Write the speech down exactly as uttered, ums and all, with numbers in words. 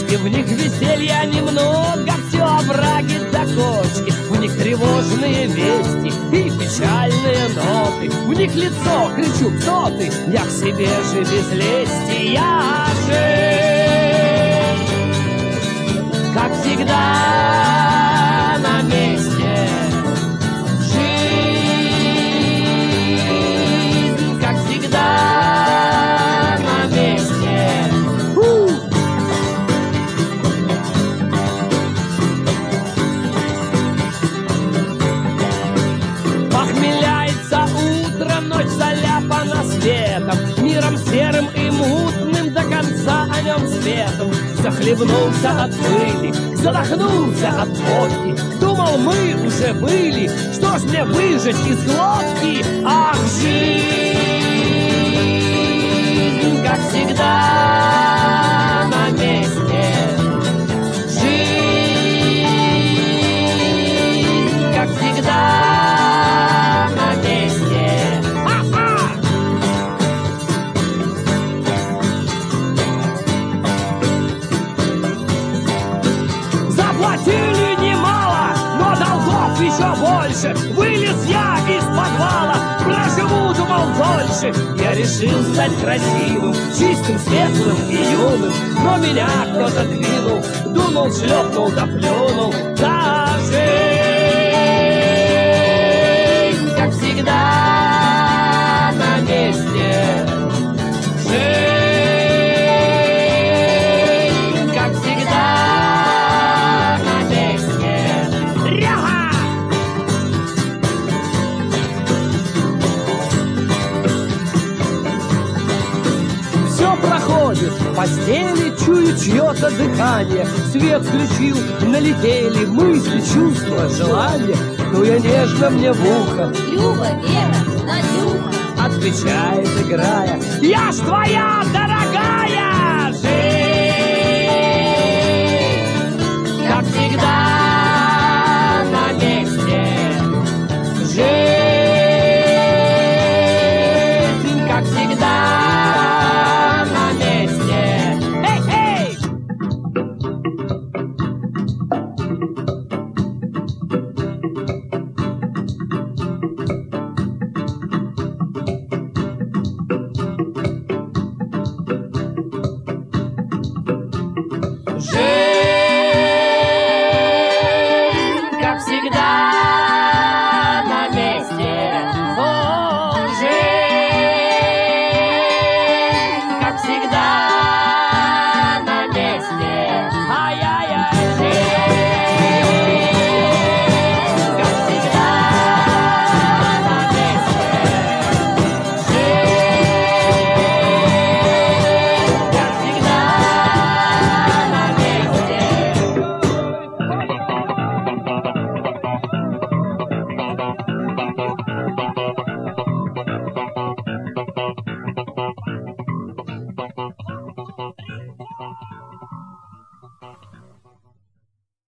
И в них веселья немного, все овраги до кочки. В них тревожные вести и печальные ноты. В них лицо, кричу, кто ты? Я к себе же без лести, я же, как всегда, на месте. Жизнь, как всегда, на месте. У! Похмеляется утро, ночь заляпана светом, миром серым и мутным до конца о нем светом. Захлебнулся от пыли, задохнулся от водки. Думал, мы уже были, что ж мне выжать из глотки? Ах, жизнь, как всегда, на месте. Жизнь, как всегда, на месте. А-а! Заплатили немало, но долгов еще больше. Вылез я из подвала, проживу, думал, дольше. Я решил стать красивым, чистым, светлым и юным. Но меня кто-то двинул, дунул, шлепнул, да плюнул. Да, жизнь, как всегда, на месте. Жизнь, как всегда, на месте. Ряха! Все проходит, в постели чую чье-то дыхание. Свет включил, налетели мысли, чувства, желания. Ну я нежно мне в ухо, Люба, Вера, Надюха, отвечает, играя: я ж твоя дорогая жизнь, как всегда, на месте. Жизнь, как всегда, на месте. Эй-эй! Жизнь, как всегда, на месте. О, жизнь, как всегда, на месте. Ай-яй-яй, жизнь, как всегда, на месте. Жизнь, как всегда, на месте.